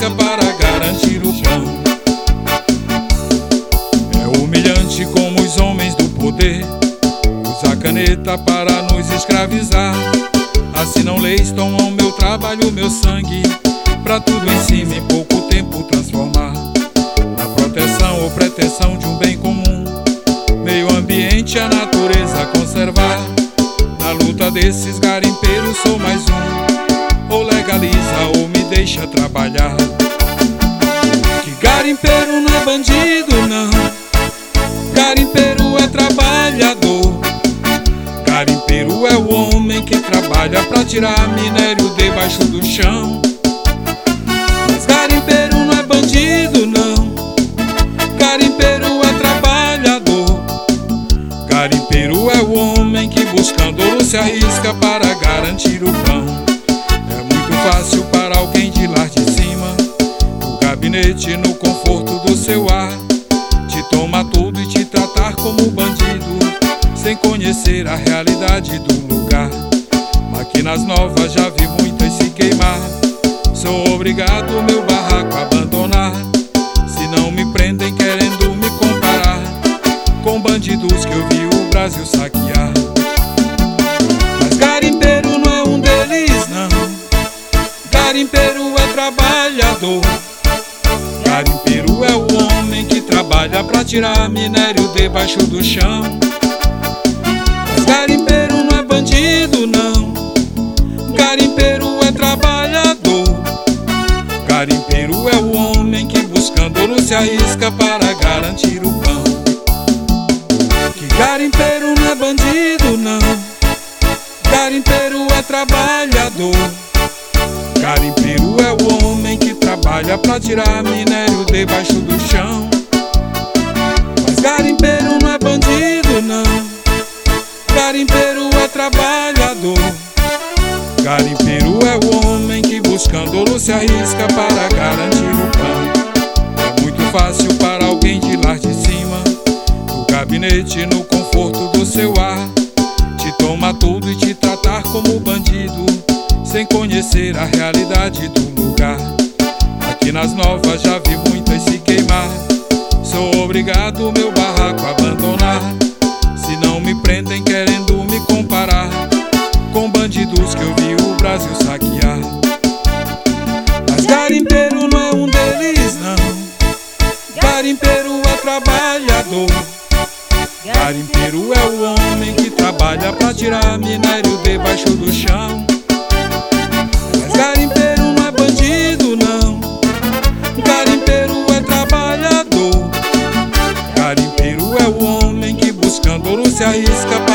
arrisca para garantir o pão. É humilhante como os homens do poder usa caneta para nos escravizar. Assinam leis, tomam meu trabalho, meu sangue, pra tudo em cima em pouco tempo transformar. Na proteção ou pretensão de um bem comum, meio ambiente a natureza conservar. Na luta desses garimpeiros sou mais um, ou legaliza ou me deixa trabalhar. Que garimpeiro não é bandido não, garimpeiro é trabalhador. Garimpeiro é o homem que trabalha pra tirar minério debaixo do chão. Mas garimpeiro não é bandido não, garimpeiro é trabalhador. Garimpeiro é o homem que buscando ouro se arrisca para garantir o pão. É muito fácil para alguém de lá de cima, no gabinete, no conforto do seu ar, te tomar tudo e te tratar como bandido, sem conhecer a realidade do lugar. Máquinas novas já vi muitas se queimar, sou obrigado meu barraco a abandonar. Se não me prendem querendo me comparar com bandidos que eu vi o Brasil saquear. Mas garimpeiro não é um deles não, garimpeiro é trabalhador. Garimpeiro é o homem que trabalha pra tirar minério debaixo do chão. Mas garimpeiro não é bandido não, garimpeiro é trabalhador. Garimpeiro é o homem que buscando ouro se arrisca para garantir o pão. Que garimpeiro não é bandido não, garimpeiro é trabalhador. Garimpeiro é o homem que trabalha pra tirar minério debaixo do chão. Mas garimpeiro não é bandido não, garimpeiro é trabalhador. Garimpeiro é o homem que buscando ouro se arrisca para garantir o pão. É muito fácil para alguém de lá de cima, no gabinete, no conforto do seu ar, te tomar tudo e te tratar como bandido, sem conhecer a realidade do lugar. Aqui nas novas já vi muitas se queimar, sou obrigado meu barraco a abandonar. Se não me prendem querendo me comparar com bandidos que eu vi o Brasil saquear. Mas garimpeiro não é um deles não, garimpeiro é trabalhador. Garimpeiro é o homem que trabalha pra tirar minério debaixo do chão. Mas garimpeiro não é bandido não, garimpeiro é trabalhador. Garimpeiro é o homem que buscando ouro se arrisca